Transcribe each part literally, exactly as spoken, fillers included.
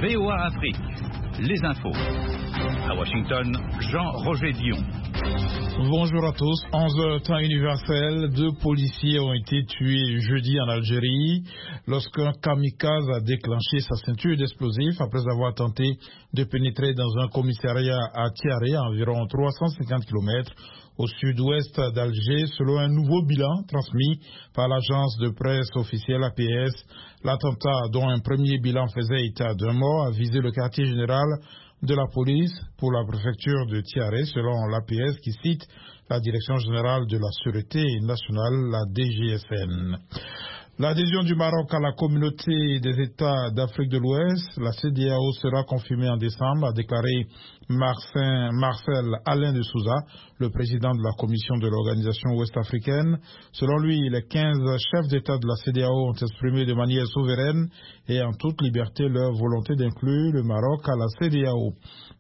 V O A Afrique, les infos. À Washington, Jean-Roger Dion. Bonjour à tous. onze heures temps universel, deux policiers ont été tués jeudi en Algérie lorsqu'un kamikaze a déclenché sa ceinture d'explosifs après avoir tenté de pénétrer dans un commissariat à Tiaré, à environ trois cent cinquante kilomètres au sud-ouest d'Alger, selon un nouveau bilan transmis par l'agence de presse officielle A P S. L'attentat, dont un premier bilan faisait état d'un mort, a visé le quartier général de la police pour la préfecture de Tiaré, selon l'A P S qui cite la Direction générale de la Sûreté nationale, la D G S N. L'adhésion du Maroc à la communauté des États d'Afrique de l'Ouest, la C E D E A O, sera confirmée en décembre, a déclaré Marcin, Marcel Alain de Souza, le président de la commission de l'organisation ouest-africaine. Selon lui, les quinze chefs d'État de la C E D E A O ont exprimé de manière souveraine et en toute liberté leur volonté d'inclure le Maroc à la C E D E A O.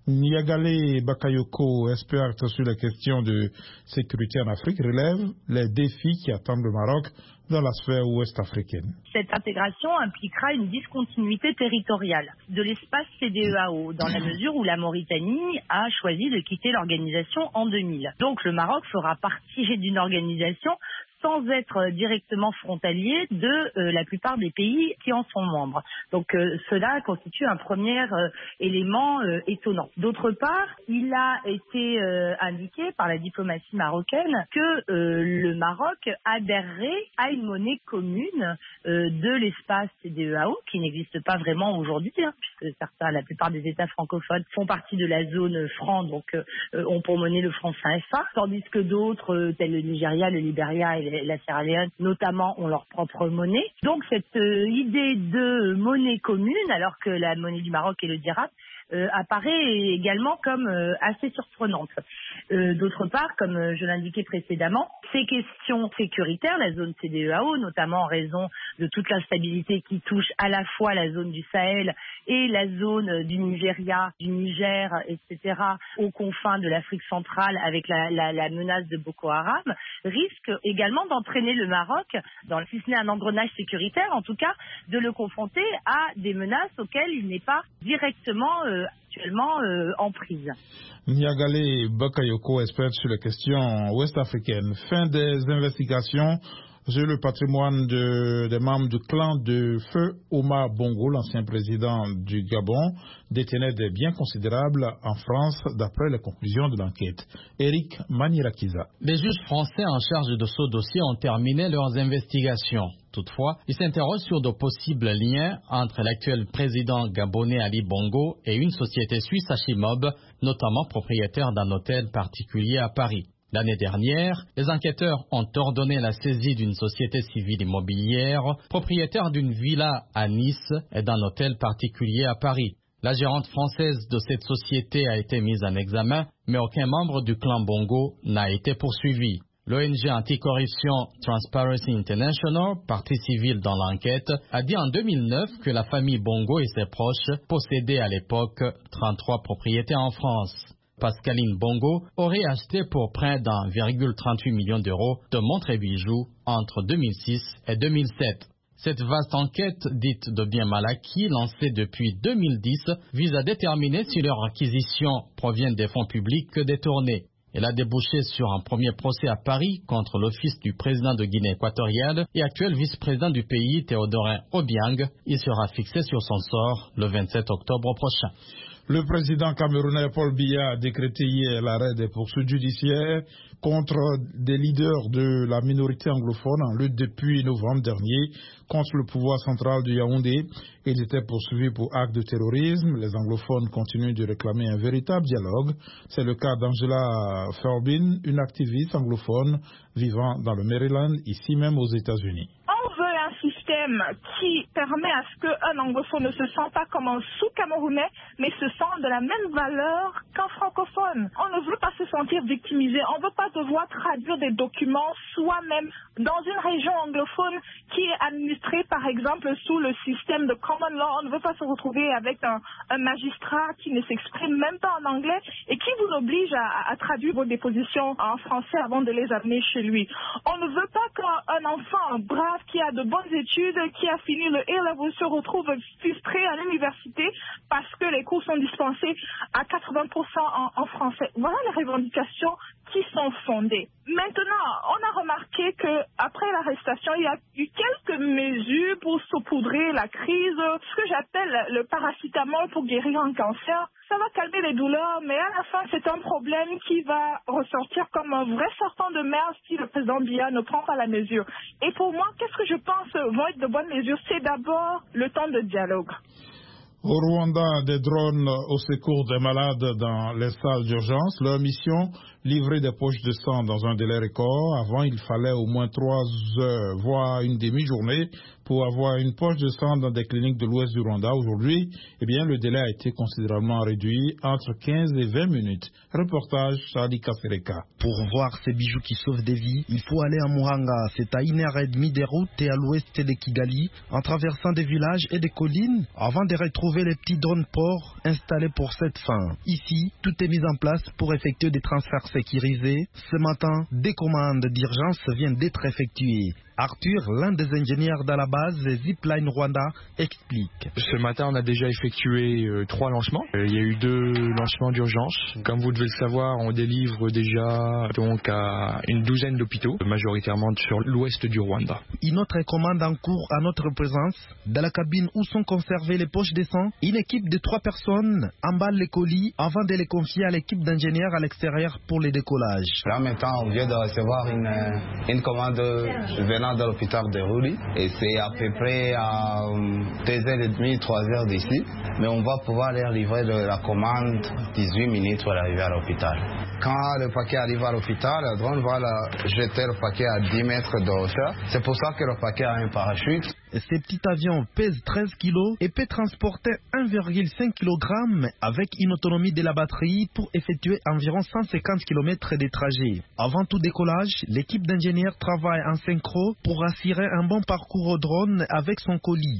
Niagale Bakayoko, experte sur les questions de sécurité en Afrique, relève les défis qui attendent le Maroc dans la sphère ouest-africaine. Cette intégration impliquera une discontinuité territoriale de l'espace C E D E A O, dans la mesure où la Mauritanie a choisi de quitter l'organisation en deux mille. Donc le Maroc fera partie d'une organisation sans être directement frontalier de euh, la plupart des pays qui en sont membres. Donc euh, cela constitue un premier euh, élément euh, étonnant. D'autre part, il a été euh, indiqué par la diplomatie marocaine que euh, le Maroc adhérerait à une monnaie commune euh, de l'espace C E D E A O, qui n'existe pas vraiment aujourd'hui, hein, puisque certains, la plupart des États francophones font partie de la zone franc, donc euh, ont pour monnaie le franc C F A, tandis que d'autres, euh, tels le Nigeria, le Libéria et la Sierra Leone, notamment, ont leur propre monnaie. Donc cette euh, idée de monnaie commune, alors que la monnaie du Maroc est le dirham, Euh, apparaît également comme euh, assez surprenante. Euh, d'autre part, comme euh, je l'indiquais précédemment, ces questions sécuritaires, la zone C E D E A O, notamment en raison de toute l'instabilité qui touche à la fois la zone du Sahel et la zone du Nigeria, du Niger, et cetera, aux confins de l'Afrique centrale avec la, la, la menace de Boko Haram, risquent également d'entraîner le Maroc, dans, si ce n'est un engrenage sécuritaire, en tout cas, de le confronter à des menaces auxquelles il n'est pas directement euh, actuellement euh, en prise. Niagale Bakayoko, experte sur les questions ouest-africaines. Fin des investigations sur le patrimoine de, des membres du clan de Feu Omar Bongo, l'ancien président du Gabon, détenait des biens considérables en France d'après les conclusions de l'enquête. Eric Manirakiza. Les juges français en charge de ce dossier ont terminé leurs investigations. Toutefois, ils s'interrogent sur de possibles liens entre l'actuel président gabonais Ali Bongo et une société suisse Achimob, notamment propriétaire d'un hôtel particulier à Paris. L'année dernière, les enquêteurs ont ordonné la saisie d'une société civile immobilière, propriétaire d'une villa à Nice et d'un hôtel particulier à Paris. La gérante française de cette société a été mise en examen, mais aucun membre du clan Bongo n'a été poursuivi. L'O N G anticorruption Transparency International, partie civile dans l'enquête, a dit en deux mille neuf que la famille Bongo et ses proches possédaient à l'époque trente-trois propriétés en France. Pascaline Bongo aurait acheté pour près d'un virgule trente-huit millions d'euros de montres et bijoux entre deux mille six et deux mille sept. Cette vaste enquête, dite de biens mal acquis, lancée depuis deux mille dix, vise à déterminer si leur acquisition provient des fonds publics détournés. Elle a débouché sur un premier procès à Paris contre le fils du président de Guinée équatoriale et actuel vice-président du pays, Théodorin Obiang. Il sera fixé sur son sort le vingt-sept octobre prochain. Le président camerounais Paul Biya a décrété hier l'arrêt des poursuites judiciaires contre des leaders de la minorité anglophone en lutte depuis novembre dernier contre le pouvoir central de Yaoundé. Ils étaient poursuivis pour actes de terrorisme. Les anglophones continuent de réclamer un véritable dialogue. C'est le cas d'Angela Ferbin, une activiste anglophone vivant dans le Maryland, ici même aux États-Unis. On veut un système qui permet à ce qu'un anglophone ne se sente pas comme un sous-camerounais, mais se sente de la même valeur qu'un francophone. On ne veut pas se sentir victimisé. On ne veut pas devoir traduire des documents soi-même dans une région anglophone qui est administrée, par exemple, sous le système de common law. On ne veut pas se retrouver avec un, un magistrat qui ne s'exprime même pas en anglais et qui vous oblige à, à traduire vos dépositions en français avant de les amener chez lui. On ne veut pas qu'un enfant brave qui a de bonnes études études, qui a fini le A-level se retrouve frustré à l'université parce que les cours sont dispensés à quatre-vingts pour cent en, en français. Voilà les revendications qui sont fondées. Maintenant, on a remarqué qu'après l'arrestation, il y a eu quelques mesures pour saupoudrer la crise, ce que j'appelle le paracétamol pour guérir un cancer. Ça va calmer les douleurs, mais à la fin, c'est un problème qui va ressortir comme un vrai serpent de mer si le président Biya ne prend pas la mesure. Et pour moi, qu'est-ce que je pense vont être de bonnes mesures? C'est d'abord le temps de dialogue. Au Rwanda, des drones au secours des malades dans les salles d'urgence. Leur mission, livrer des poches de sang dans un délai record. Avant, il fallait au moins trois heures, voire une demi-journée pour avoir une poche de sang dans des cliniques de l'ouest du Rwanda. Aujourd'hui, eh bien, le délai a été considérablement réduit, entre quinze et vingt minutes. Reportage Charlie Kasereka. Pour voir ces bijoux qui sauvent des vies, il faut aller à Muhanga. C'est à une heure et demie des routes et à l'ouest de Kigali, en traversant des villages et des collines, avant de retrouver les petits drones ports installés pour cette fin. Ici, tout est mis en place pour effectuer des transferts sécurisés. Ce matin, des commandes d'urgence viennent d'être effectuées. Arthur, l'un des ingénieurs de la base Zipline Rwanda, explique. Ce matin, on a déjà effectué euh, trois lancements. Euh, il y a eu deux lancements d'urgence. Comme vous devez le savoir, on délivre déjà donc à une douzaine d'hôpitaux, majoritairement sur l'ouest du Rwanda. Une autre commande en cours à notre présence. Dans la cabine où sont conservées les poches de sang, une équipe de trois personnes emballe les colis avant de les confier à l'équipe d'ingénieurs à l'extérieur pour les décollages. Là maintenant, on vient de recevoir une, une commande venant de l'hôpital de Ruli et c'est à peu près à deux heures trente, trois heures d'ici. Mais on va pouvoir leur livrer de la commande dix-huit minutes pour arriver à l'hôpital. Quand le paquet arrive à l'hôpital, le drone va la jeter le paquet à dix mètres de hauteur. C'est pour ça que le paquet a un parachute. Ces petits avions pèsent treize kilos et peut transporter un virgule cinq kilogramme avec une autonomie de la batterie pour effectuer environ cent cinquante kilomètres de trajet. Avant tout décollage, l'équipe d'ingénieurs travaille en synchro pour assurer un bon parcours au drone avec son colis.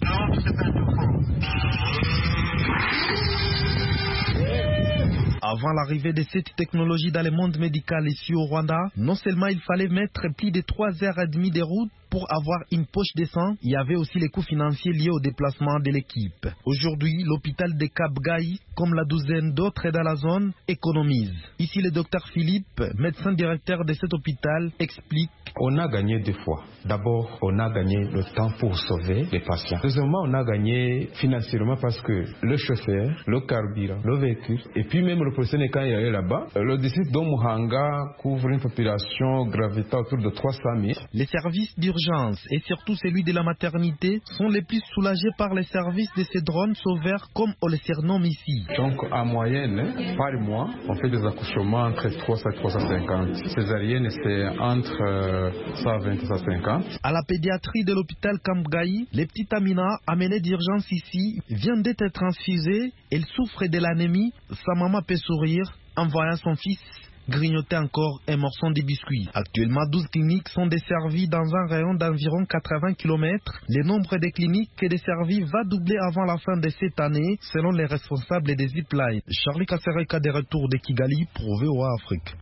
Avant l'arrivée de cette technologie dans le monde médical ici au Rwanda, non seulement il fallait mettre plus de trois heures et demie de route pour avoir une poche de sang, il y avait aussi les coûts financiers liés au déplacement de l'équipe. Aujourd'hui, l'hôpital de Kabgayi, comme la douzaine d'autres dans la zone, économise. Ici, le docteur Philippe, médecin directeur de cet hôpital, explique. On a gagné deux fois. D'abord, on a gagné le temps pour sauver les patients. Deuxièmement, on a gagné financièrement parce que le chauffeur, le carburant, le véhicule, et puis même le professionnel quand il est là-bas, le district d'Omuhanga couvre une population gravitant autour de trois cent mille. Les services d'urgence et surtout celui de la maternité sont les plus soulagés par les services de ces drones sauveurs comme on les surnomme ici. Donc en moyenne, par mois, on fait des accouchements entre trois cents et trois cent cinquante. Césarienne, c'est entre euh, cent vingt et cent cinquante. À la pédiatrie de l'hôpital Kabgayi, les petites Amina amenées d'urgence ici viennent d'être transfusées. Elle souffre de l'anémie. Sa maman peut sourire en voyant son fils grignoter encore un morceau de biscuit. Actuellement, douze cliniques sont desservies dans un rayon d'environ quatre-vingts kilomètres. Le nombre de cliniques et desservies va doubler avant la fin de cette année, selon les responsables des Zipline. Charlie Kasereka, de retour de Kigali pour V O A Afrique.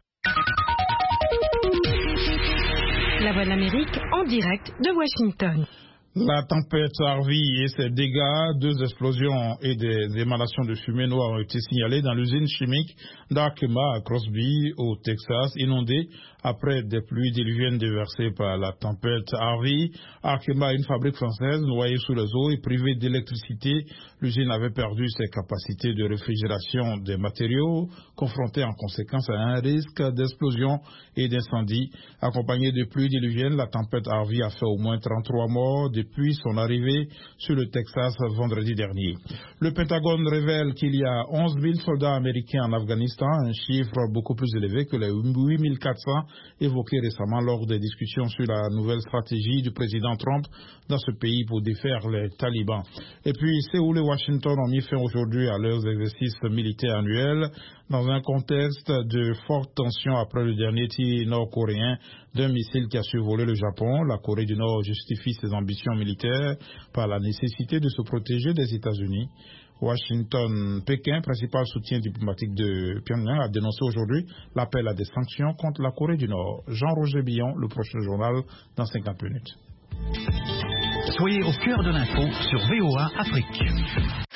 La Voix de l'Amérique en direct de Washington. La tempête Harvey et ses dégâts, deux explosions et des émanations de fumée noire ont été signalées dans l'usine chimique d'Arkema à Crosby, au Texas, inondée après des pluies diluviennes déversées par la tempête Harvey. Arkema, une fabrique française noyée sous les eaux et privée d'électricité, l'usine avait perdu ses capacités de réfrigération des matériaux, confrontée en conséquence à un risque d'explosion et d'incendie. Accompagnée de pluies diluviennes, la tempête Harvey a fait au moins trente-trois morts depuis son arrivée sur le Texas vendredi dernier. Le Pentagone révèle qu'il y a onze mille soldats américains en Afghanistan, un chiffre beaucoup plus élevé que les huit mille quatre cents évoqués récemment lors des discussions sur la nouvelle stratégie du président Trump dans ce pays pour défaire les talibans. Et puis, Séoul et Washington ont mis fin aujourd'hui à leurs exercices militaires annuels dans un contexte de forte tension après le dernier tir nord-coréen d'un missile qui a survolé le Japon. La Corée du Nord justifie ses ambitions militaires par la nécessité de se protéger des États-Unis. Washington, Pékin, principal soutien diplomatique de Pyongyang, a dénoncé aujourd'hui l'appel à des sanctions contre la Corée du Nord. Jean-Roger Billon, le prochain journal dans cinquante minutes. Soyez au cœur de l'info sur V O A Afrique.